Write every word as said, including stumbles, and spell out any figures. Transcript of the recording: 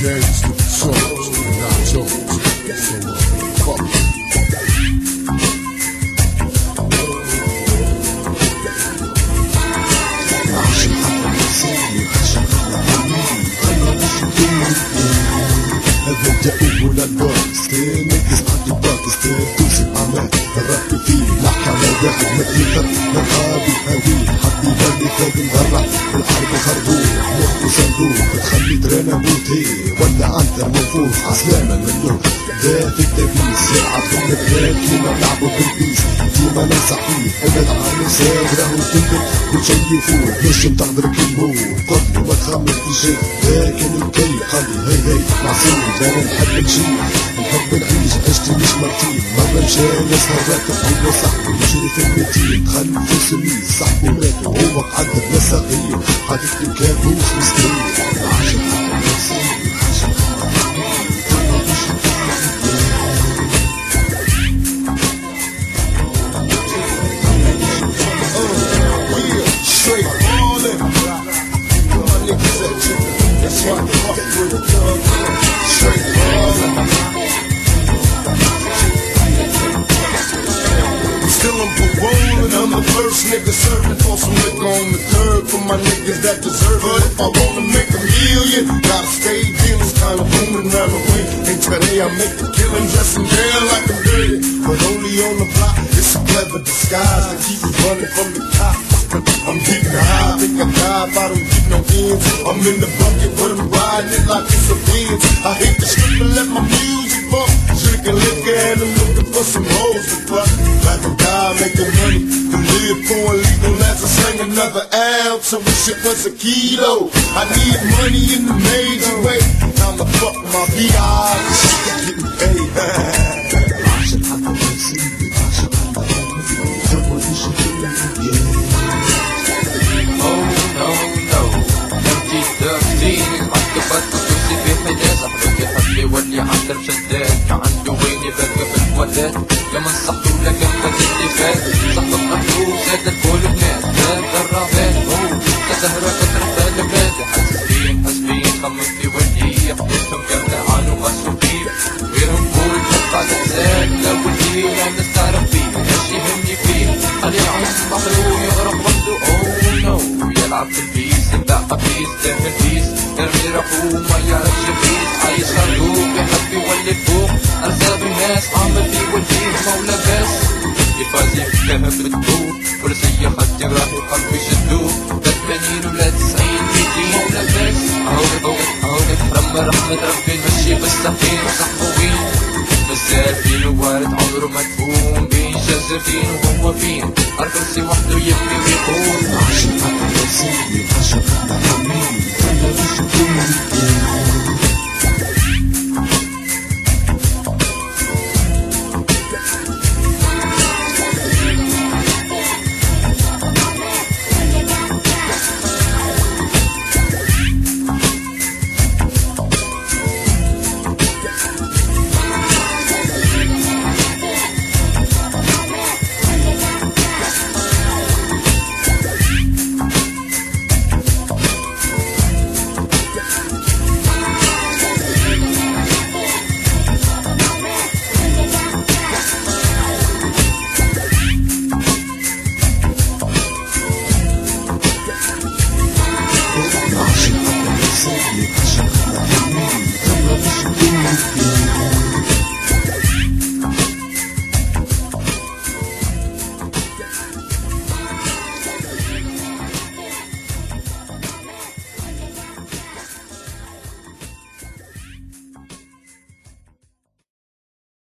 games to the souls, to the nachos. So, uh, fuck it. هذا ولا البوكس ستيل نكس عندي بوكس ستيل دوسي عمال الرب فيه محكمة واحد مدينة مرحبي هاوي حبي بني خادم غرع الحرب خربوح مخ وصندوق تخلي ترانا موتي ولا عنتر منفوخ عسلامة من نور ده في التبيس يلعب في المكان كيما لعبوا بالبيس ديما ننصحيه ابعد عن الساد راهو تندم وتشيفوه نجم تقدر كلموه قتل وما تخمم في شيء لكن الكي خلي هي هي معصوم انا نحب نجي نحب نعيش عشتي مش مرتين مرة مشى يسهر راكب هو صاحبي يجري في الميتين خلي في سميه صاحبي مات وهو قعد بلا صغير حقيقتي كابوس مسكين عاشق حق نفسي عاشق I'm the first nigga serving for some liquor on the curb for my niggas that deserve it. If I wanna make a million, gotta stay dealers kinda booming around the way. And today I make a killing dressing down like I'm dirty, but only on the block. It's a clever disguise to keep me running from the cops. I'm getting high, I think I die if I don't get no ends. I'm in the bucket, but I'm riding it like it's a Benz. I hate to strip and let my music bump, drinking liquor and I'm looking for some hoes to fuck. Like a guy making money to live for a legal as I sang another ounce. I wish it was a kilo. I need money in the major way. Time to fuck my V I and shit getting paid. واللي عندر شداد عنده وين يبقى في الوالد لما نصحته لكن فات اللي فات صحبك محبوب زاد الكل بنات زاد الرابات اوه تسهرة تترفى لبات حاسبين حاسبين خمس في ولي حدثهم كاملة عنو مسؤولين غيرهم كل بعد زاد لو ولي لا نستعرف فيه ايش يهمني فيه خلي العم محروق يغرق وحده اوه نو يلعب في البيس يبدع قبيس داخل بيس يرمي رفوه ما يعرفش بيس عايش خلوق يحب يولي فوق أرزاب الناس عامل فيه والفيه مولى بس يفازي في كلام بالدور ولا سي خدي راح يقلب يشدوه ده ثمانين ولا تسعين ميتين مولى بس اهو اهو رمى رحمة ربي نمشي بالسفينة صحبوين مسافين ووارد عمره مدفون بين جزرتين وهو فين الكرسي وحده يبكي ويقول عاشق حق نفسي عاشق